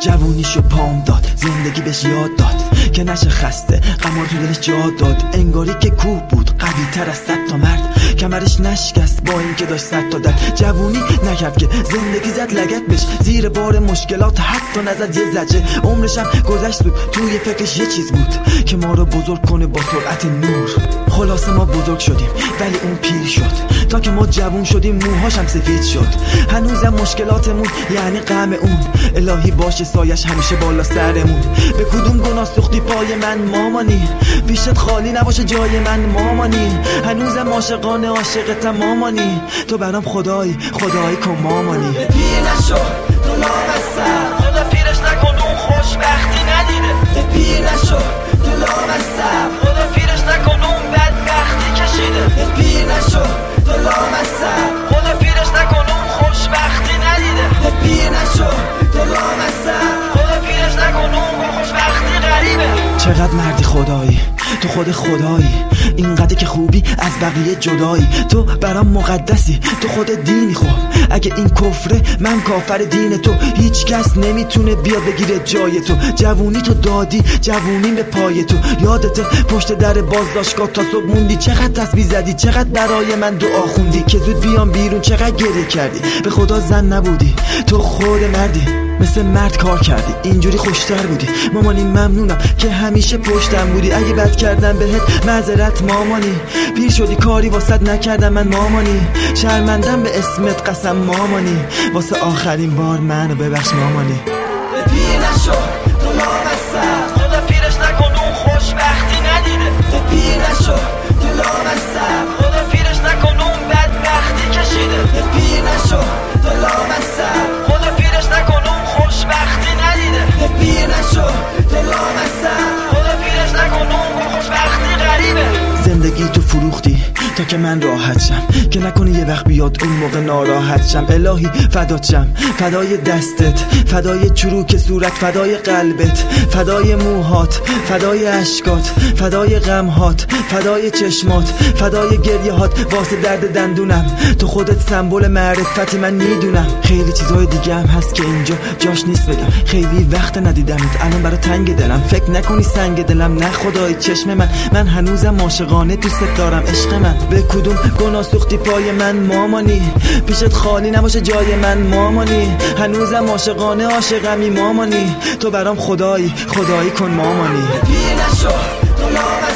جوونیشو پام داد، زندگی بهش یاد داد که نشه خسته، غمار تو دلش جا داد. انگاری که کوه بود قوی تر از 100 تا مرد، کمرش نشکست با این که داشت 100 تا درد. جوونی نکرد که زندگی زد لگت بهش، زیر بار مشکلات حتی نزد یه زجه. عمرشم گذشت بود توی فکرش یه چیز بود که ما رو بزرگ کنه با سرعت نور. خلاصه ما بزرگ شدیم ولی اون پیر شد، تا که ما جوون شدیم موهاشم سفید شد. هنوزم مشکلاتمون یعنی غم اون، الهی باشه سایش همیشه بالا سرمون. به کدوم گناه سوختی پای من مامانی، پیشت خالی نباشه جای من مامانی. هنوزم عاشقانه عاشقتم مامانی، تو برام خدایی کن مامانی. پیر نشو تو لامصب، خدا پیرش نکن اون خوشبختی ندیده. پیر نشو تو لامصب، خدا پیرش نکن اون بدبختی کشیده. پیر نشو تو لامصب، خدا پیرش نکن اون خوشبختی ندیده. پیر نشو تو لامصب، خدا پیرش نکن اون خوشبختی غریبه. چقدر مردی خدایی، تو خود خدایی، اینقدر که خوبی از بقیه جدایی. تو برام مقدسی، تو خود دینی. خب اگه این کفره من کافر دین تو، هیچ کس نمیتونه بیاد بگیره جای تو. جوونی تو دادی، جوونی به پای تو. یادت پشت در بازداشتگاه تا صبح موندی، چقدر تسبیح زدی، چقدر برای من دعا خوندی که زود بیام بیرون، چقدر گریه کردی. به خدا زن نبودی، تو خود مردی، مثل مرد کار کردی، اینجوری خوشتر بودی. مامانی ممنونم که همیشه پشتم بودی، اگه بد کردم بهت معذرت مامانی. پیر شدی کاری واسط نکردم من مامانی، شرمندم به اسمت قسم مامانی. واسه آخرین بار منو ببخش مامانی. پیر نشو تو لامصب، خدا پیرش نکن اون خوشبختی ندیده. پیر نشو تو لامصب، خدا پیرش نکن اون بدبختی کشیده. پیر نشو تو لامصب، خدا پیرش نکن اون خوشبختی ندیده. پیر نشو تو لامصب، خدا پیرش نکن اون خوشبختی غریبه. زندگی تو فروختی تا که من راحت شم، که نکنه یه وقت بیاد اون موقع ناراحت شم. الهی فدات شم، فدای دستت، فدای چروک صورت، فدای قلبت، فدای موهات، فدای اشکات، فدای غمهات، فدای چشمات، فدای گریه هات، واسه درد دندونم. تو خودت سمبل معرفتی من میدونم. خیلی چیزای دیگه هم هست که اینجا جاش نیست بگم، خیلی وقت ندیدمت الان برا تنگ دلم. فکر نکنی سنگ دلم، نه خدای چشم من هنوزم عاشقانه دوست دارم عشق من. به کدوم گناه سوختی پای من مامانی، پیشت خالی نباشه جای من مامانی. هنوزم عاشقانه عاشقمی مامانی، تو برام خدایی کن مامانی. پیر نشو تو